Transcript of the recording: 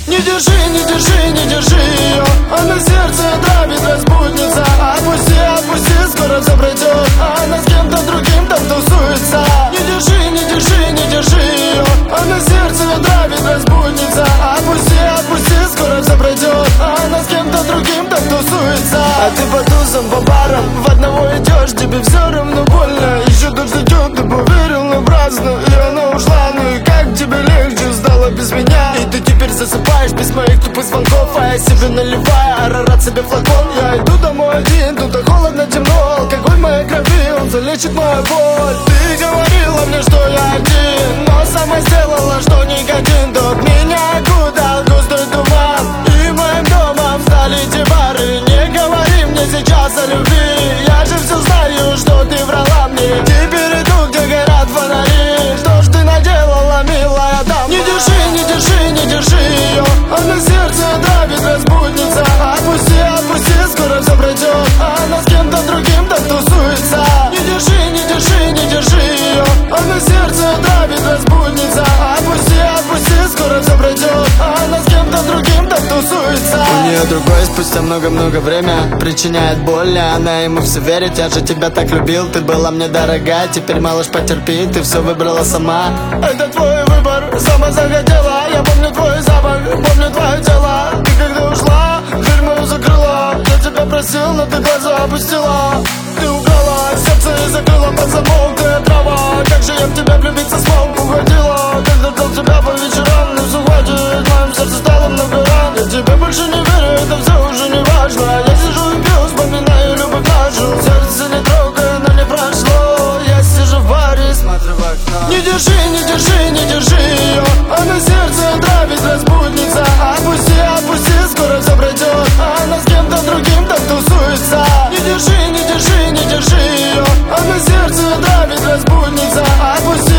Не держи, не держи, не держи ее, она сердце травит, распутница. Отпусти, отпусти, скоро все пройдет, она с кем-то другим там тусуется. Не держи, не держи, не держи ее, она сердце травит, распутница. Отпусти, отпусти, скоро все пройдет, она с кем-то другим там тусуется. А ты по тусам, по барам, в одного идешь, тебе все равно больно. Еще дождь идет, ты поверил напрасно, и она ушла. Ну и как тебе легче стало без меня? И ты теперь засыпаешь без моих тупых звонков, а я себе наливаю арарат себе флакон. Я иду домой один, тут холодно, темно, алкоголь в моей крови, он залечит мою боль. Ты говорила мне, что я один, но сама сделала, что никотин тот меня окутал густой туман. И моим домом стали эти бары. Не говори мне сейчас о любви, я же все знаю, что ты врала мне. Теперь иду, где горят фонари. Что ж ты наделала, милая дама? Не держи, не держи, не держи ее, она сердце давит, распутница. Отпусти, отпусти, скоро все пройдет, она с кем-то другим так тусуется. Не держи, не держи, не держи ее, она сердце давит, распутница. Отпусти, отпусти, скоро все пройдет, она с кем-то другим так тусуется. У нее другой спустя много-много время причиняет боль, а она ему все верит. Я же тебя так любил, ты была мне дорога. Теперь, малыш, потерпи, ты все выбрала сама. Это твой выбор, сама захотела. Я помню твой запах, помню твое тело. Ты когда ушла, дверь мою закрыла. Я тебя просил, но ты глаза опустила. Ты убрала сердце и закрыла под замок. Ты трава, как же я в тебя влюбиться смог? Уходила, когда ждал тебя по вечерам. Но все хватит, в моем сердце стало много ран. Я тебе больше не верю, это все уже не важно. Я сижу и пью, вспоминаю любовь нашу. Сердце не трогай, но не прошло. Я сижу в баре, смотрю в окно. Не держи, не держи, не держи ее, она сердце травит, распутница. Отпусти, отпусти, скоро все пройдет, она с кем-то другим так тусуется. Не держи, не держи, не держи ее, она сердце травит, распутница. Отпусти,